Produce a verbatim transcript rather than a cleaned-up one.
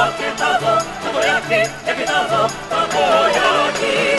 και θα δω, θα το εκεί, εκεί θα δω, θα πω για εκεί.